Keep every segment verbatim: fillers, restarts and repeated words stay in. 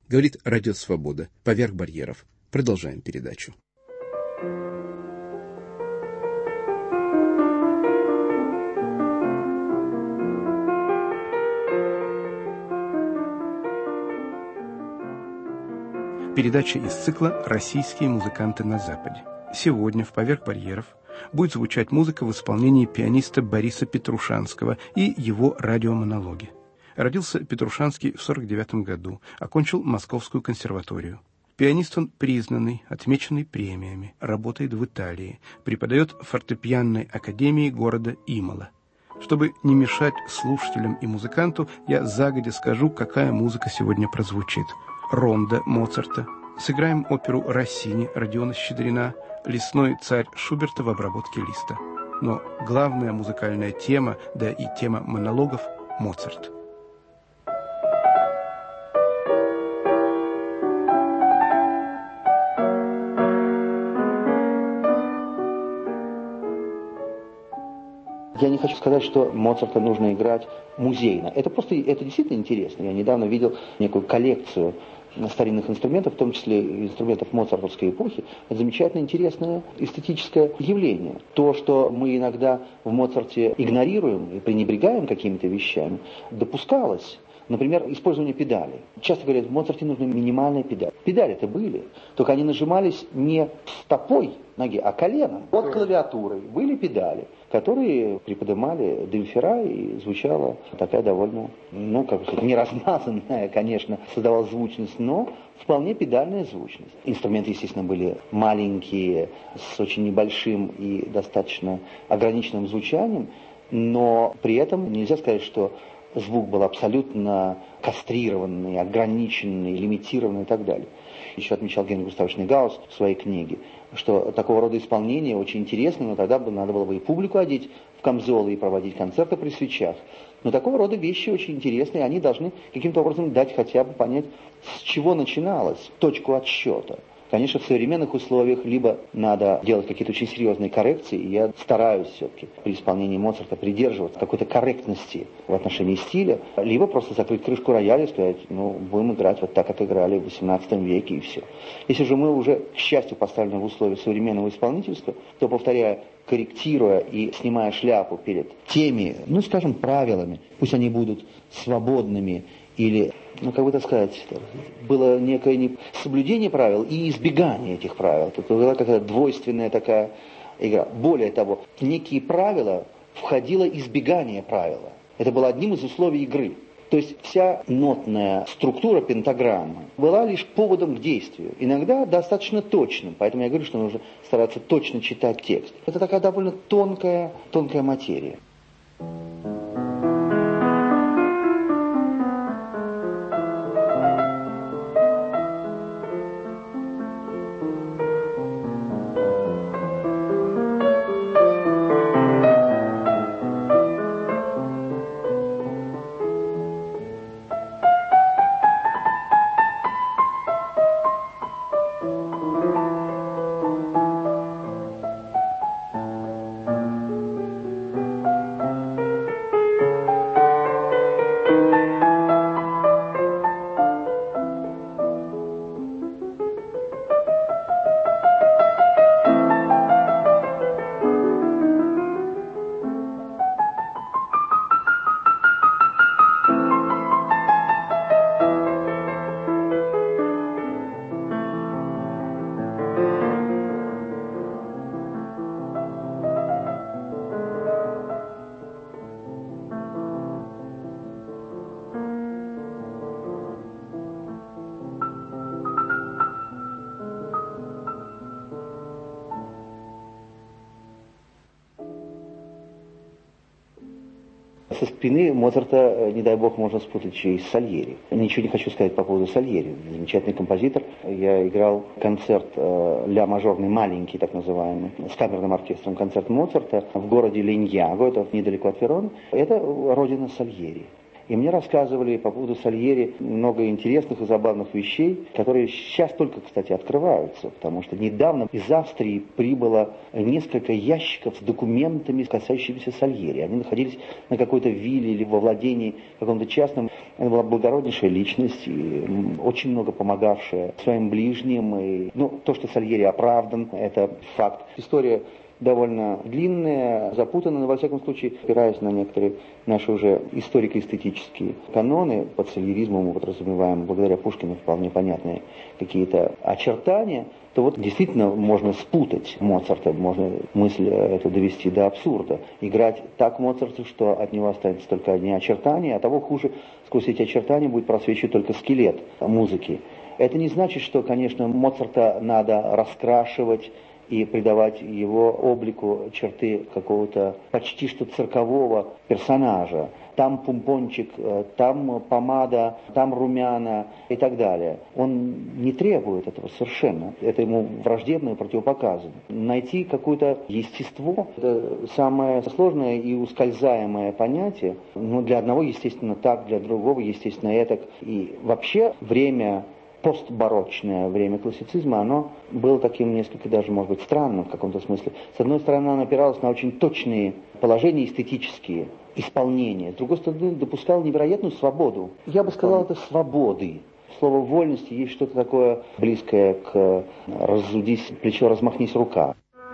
Говорит Радио Свобода. Поверх барьеров. Продолжаем передачу. Передача из цикла «Российские музыканты на Западе». Сегодня в «Поверх барьеров» будет звучать музыка в исполнении пианиста Бориса Петрушанского и его радиомонологи. Родился Петрушанский в сорок девятом году, окончил Московскую консерваторию. Пианист он признанный, отмеченный премиями, работает в Италии, преподает в фортепианной академии города Имола. Чтобы не мешать слушателям и музыканту, я загодя скажу, какая музыка сегодня прозвучит. Рондо Моцарта, сыграем оперу Россини Родиона Щедрина, «Лесной царь» Шуберта в обработке Листа. Но главная музыкальная тема, да и тема монологов – Моцарт. Я не хочу сказать, что Моцарта нужно играть музейно. Это просто, это действительно интересно. Я недавно видел некую коллекцию старинных инструментов, в том числе инструментов моцартовской эпохи. Это замечательно интересное эстетическое явление. То, что мы иногда в Моцарте игнорируем и пренебрегаем какими-то вещами, допускалось. Например, использование педалей. Часто говорят, в Моцарте нужны минимальные педали. Педали-то были, только они нажимались не стопой ноги, а коленом. Под клавиатурой были педали, которые приподнимали демпфера, и звучала такая довольно, ну, как сказать, не размазанная, конечно, создавала звучность, но вполне педальная звучность. Инструменты, естественно, были маленькие, с очень небольшим и достаточно ограниченным звучанием, но при этом нельзя сказать, что звук был абсолютно кастрированный, ограниченный, лимитированный и так далее. Еще отмечал Генрих Густавович Негаус в своей книге, что такого рода исполнение очень интересно, но тогда бы надо было бы и публику одеть в камзолы и проводить концерты при свечах. Но такого рода вещи очень интересные, они должны каким-то образом дать хотя бы понять, с чего начиналось, точку отсчета. Конечно, в современных условиях либо надо делать какие-то очень серьезные коррекции, и я стараюсь все-таки при исполнении Моцарта придерживаться какой-то корректности в отношении стиля, либо просто закрыть крышку рояля и сказать, ну, будем играть вот так, как играли в восемнадцатом веке, и все. Если же мы уже, к счастью, поставлены в условия современного исполнительства, то, повторяя, корректируя и снимая шляпу перед теми, ну, скажем, правилами, пусть они будут свободными, или, ну, как бы так сказать, было некое не... соблюдение правил и избегание этих правил. Это была какая-то двойственная такая игра. Более того, в некие правила входило избегание правила. Это было одним из условий игры. То есть вся нотная структура пентаграммы была лишь поводом к действию. Иногда достаточно точным. Поэтому я говорю, что нужно стараться точно читать текст. Это такая довольно тонкая, тонкая материя. Со спины Моцарта, не дай бог, можно спутать еще и с Сальери. Ничего не хочу сказать по поводу Сальери. Замечательный композитор. Я играл концерт э, ля-мажорный, маленький, так называемый, с камерным оркестром, концерт Моцарта в городе Линьяго, это недалеко от Вероны. Это родина Сальери. И мне рассказывали по поводу Сальери много интересных и забавных вещей, которые сейчас только, кстати, открываются, потому что недавно из Австрии прибыло несколько ящиков с документами, касающимися Сальери. Они находились на какой-то вилле или во владении каком-то частном. Это была благороднейшая личность, и очень много помогавшая своим ближним. И, ну, то, что Сальери оправдан, это факт. История довольно длинная, запутанная, но во всяком случае, опираясь на некоторые наши уже историко-эстетические каноны, под сальеризмом мы подразумеваем, благодаря Пушкину, вполне понятные какие-то очертания, то вот действительно можно спутать Моцарта, можно мысль эту довести до абсурда. Играть так Моцарта, что от него останется только одни очертания, а того хуже, сквозь эти очертания будет просвечивать только скелет музыки. Это не значит, что, конечно, Моцарта надо раскрашивать и придавать его облику черты какого-то почти что циркового персонажа. Там пумпончик, там помада, там румяна и так далее. Он не требует этого совершенно. Это ему враждебно и противопоказано. Найти какое-то естество – это самое сложное и ускользаемое понятие. Но для одного, естественно, так, для другого, естественно, этак. И вообще время постбарочное время классицизма, оно было таким несколько даже, может быть, странным в каком-то смысле. С одной стороны, оно опиралось на очень точные положения эстетические, исполнения. С другой стороны, допускало невероятную свободу. Я бы сказал, это свободы. Слово «вольности» есть что-то такое близкое к «разудись плечо, размахнись рука».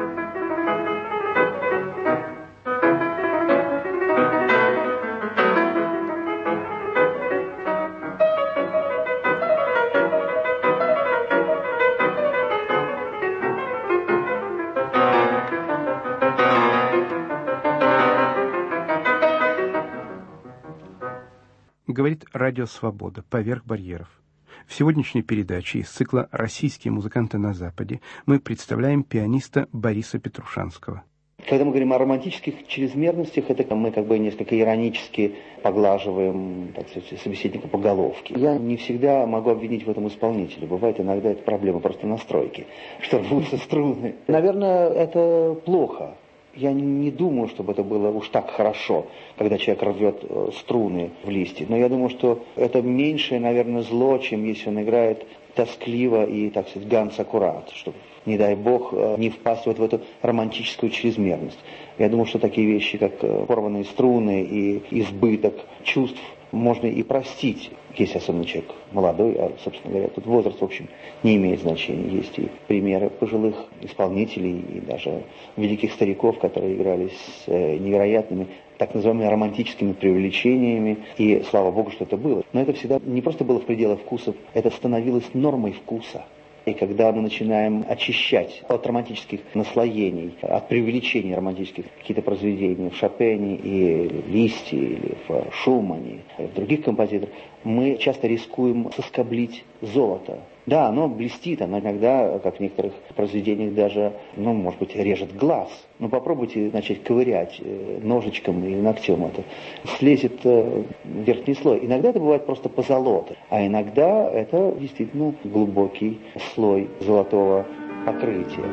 Говорит Радио Свобода «Поверх барьеров». В сегодняшней передаче из цикла «Российские музыканты на Западе» мы представляем пианиста Бориса Петрушанского. Когда мы говорим о романтических чрезмерностях, это мы как бы несколько иронически поглаживаем, так сказать, собеседника по головке. Я не всегда могу обвинить в этом исполнителя. Бывает иногда это проблема просто настройки, что рвутся струны. Наверное, это плохо. Я не думаю, чтобы это было уж так хорошо, когда человек рвет струны в листе. Но я думаю, что это меньшее, наверное, зло, чем если он играет тоскливо и, так сказать, ганц аккурат, чтобы, не дай бог, не впасть вот в эту романтическую чрезмерность. Я думаю, что такие вещи, как порванные струны и избыток чувств, можно и простить, если особенно человек молодой, а, собственно говоря, тут возраст, в общем, не имеет значения. Есть и примеры пожилых исполнителей, и даже великих стариков, которые играли с невероятными, так называемыми романтическими преувеличениями, и слава богу, что это было. Но это всегда не просто было в пределах вкусов, это становилось нормой вкуса. И когда мы начинаем очищать от романтических наслоений, от преувеличений романтических какие-то произведения в Шопене и Листе, или в Шумане, и в других композиторах, мы часто рискуем соскоблить золото. Да, оно блестит, оно иногда, как в некоторых произведениях, даже, ну, может быть, режет глаз. Но попробуйте начать ковырять ножичком или ногтем это. Слезет верхний слой. Иногда это бывает просто позолота, а иногда это действительно глубокий слой золотого покрытия.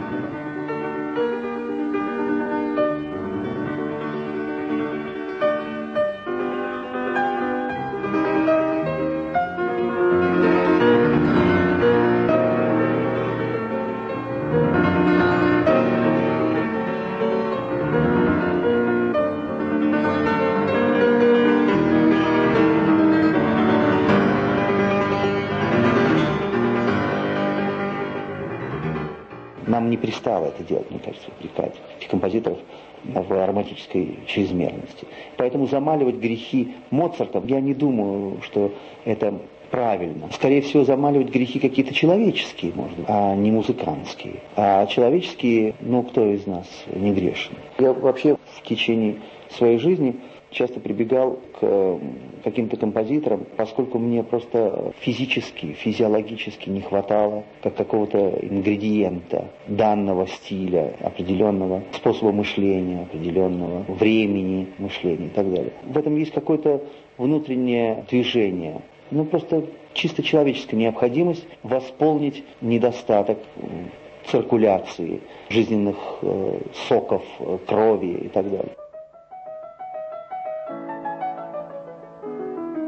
Нам не пристало это делать, мне кажется, упрекать композиторов в романтической чрезмерности. Поэтому замаливать грехи Моцарта, я не думаю, что это правильно. Скорее всего, замаливать грехи какие-то человеческие, может быть, а не музыкантские. А человеческие, ну, кто из нас не грешен? Я вообще в течение своей жизни часто прибегал к каким-то композиторам, поскольку мне просто физически, физиологически не хватало как какого-то ингредиента данного стиля, определенного способа мышления, определенного времени мышления и так далее. В этом есть какое-то внутреннее движение, ну просто чисто человеческая необходимость восполнить недостаток циркуляции жизненных э, соков, э, крови и так далее.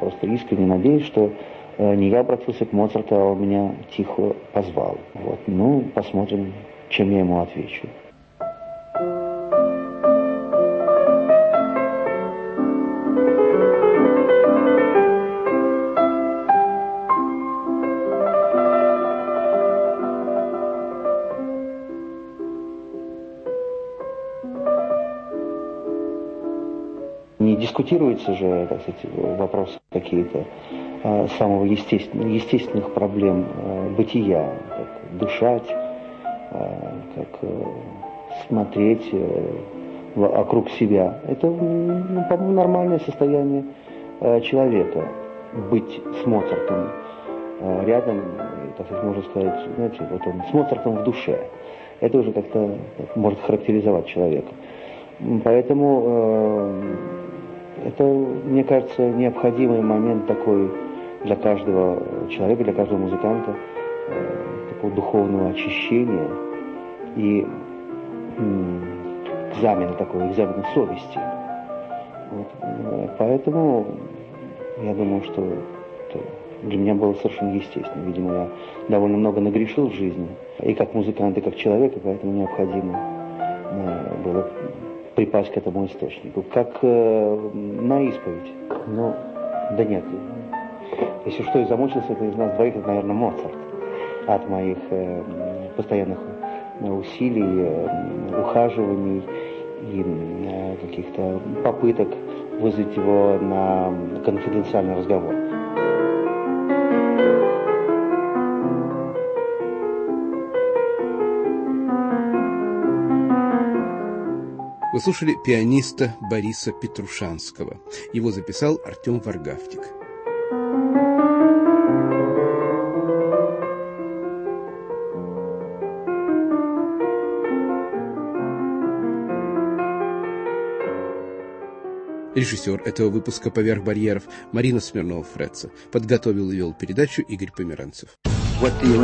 просто искренне надеюсь, что не я обратился к Моцарту, а он меня тихо позвал. Вот. Ну, посмотрим, чем я ему отвечу. Не дискутируются же, так сказать, вопросы какие-то э, самого естественного, естественных проблем э, бытия, как дышать, э, как э, смотреть э, вокруг себя. Это, ну, по-моему, нормальное состояние э, человека. Быть с Моцартом э, рядом, так сказать, можно сказать, знаете, вот он с Моцартом в душе. Это уже как-то может характеризовать человека. Поэтому э, это, мне кажется, необходимый момент такой для каждого человека, для каждого музыканта, э, такого духовного очищения и э, экзамена такого, экзамена совести. Вот. Поэтому я думаю, что это для меня было совершенно естественно. Видимо, я довольно много нагрешил в жизни, и как музыкант, и как человек, и поэтому необходимо э, было припасть к этому источнику. Как э, на исповедь. Ну, да нет. Если что и замучился, это из нас двоих, это, наверное, Моцарт. От моих э, постоянных усилий, э, ухаживаний и э, каких-то попыток вызвать его на конфиденциальный разговор. Вы слушали пианиста Бориса Петрушанского. Его записал Артем Варгавтик. Режиссер этого выпуска «Поверх барьеров» Марина Смирнова-Фретца. Подготовил и вел передачу Игорь Померанцев.